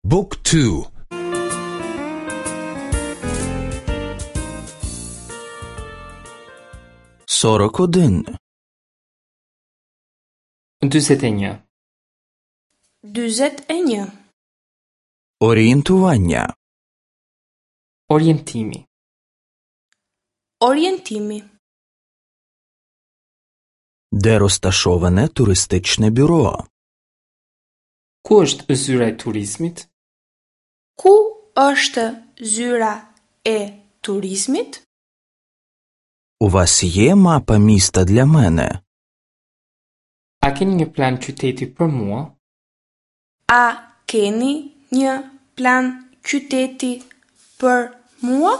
Book 2. Сорок один. 41. 41. Орієнтування. Orientimi. Орієнтими. Де розташоване туристичне бюро? Ku është zyra e turizmit? Ku është zyra e turizmit? У вас є мапа міста для мене? A keni një plan qyteti për mua? A keni një plan qyteti për mua?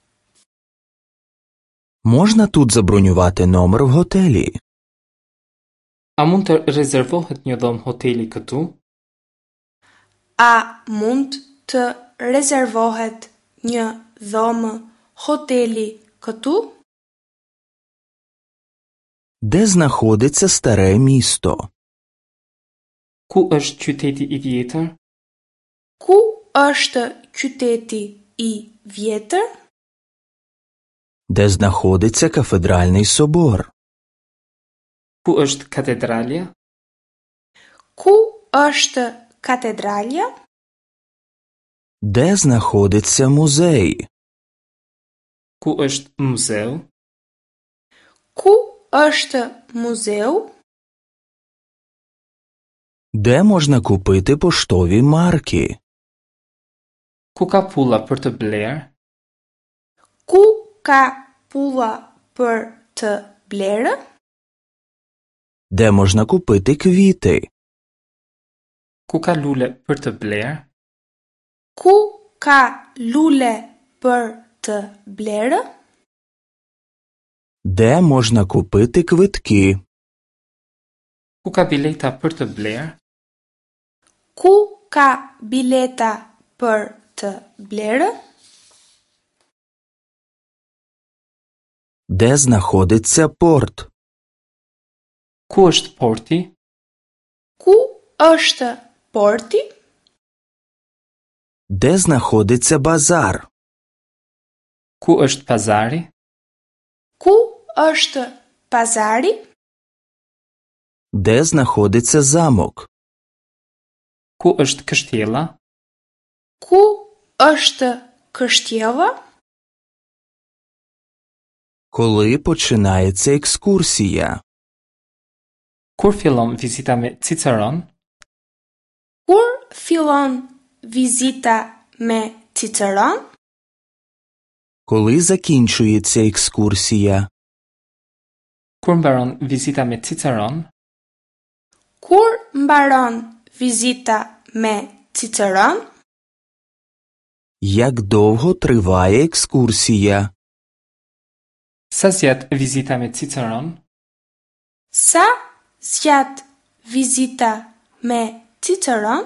Можна тут забронювати номер в готелі? A mund të rezervohet një dhomë hoteli këtu? A mund të rezervohet një dhomë hoteli këtu? Де знаходиться старе місто? Ku është qyteti i vjetër? Ku është qyteti i vjetër? Де знаходиться кафедральний собор? Ku është katedralja? Ku është katedralja? Де знаходиться музей? Ku është muzeu? Ku është muzeu? Де можна купити поштові марки? Ku ka pulla për të bler? Ku ka pulla për të blerë? Де можна купити квіти? Ku ka lule për të bler? Ku ka lule për të blerë? Де можна купити квитки? Ku ka bileta për të bler? Ku ka bileta për të blerë? Де знаходиться порт? Ku është porti? Ku është porti? Де знаходиться базар? Ku është pazari? Ku është pazari? Де знаходиться замок? Ku është kështjella? Ku është kështjella? Коли починається екскурсія? Kur fillon vizita me Ciceron? Kur fillon vizita me Ciceron? Коли закінчується екскурсія? Kur mbaron vizita me Ciceron? Kur mbaron vizita me Ciceron? Як довго триває екскурсія? Sa zjat vizita me Ciceron? Sa zjat vizita me Ciceron?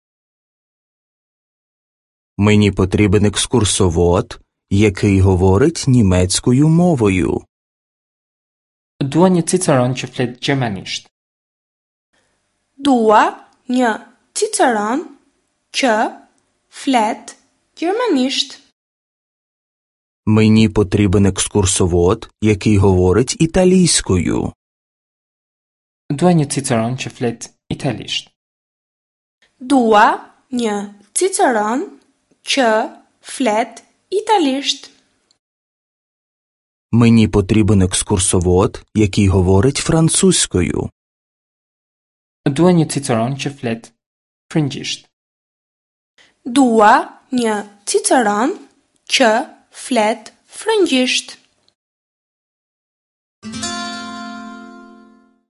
Мені потрібен екскурсовод, який говорить німецькою мовою. Dua një Ciceron që flet gjermanisht. Dua një Ciceron që flet gjermanisht. Мені потрібен екскурсовод, який говорить італійською. Dua një Ciceron që flet italisht. Dua një Ciceron që flet italisht. Мені потрібен екскурсовод, який говорить французькою. Dua një Ciceron që flet frëngjisht. Dua një Ciceron që flet frëngjisht.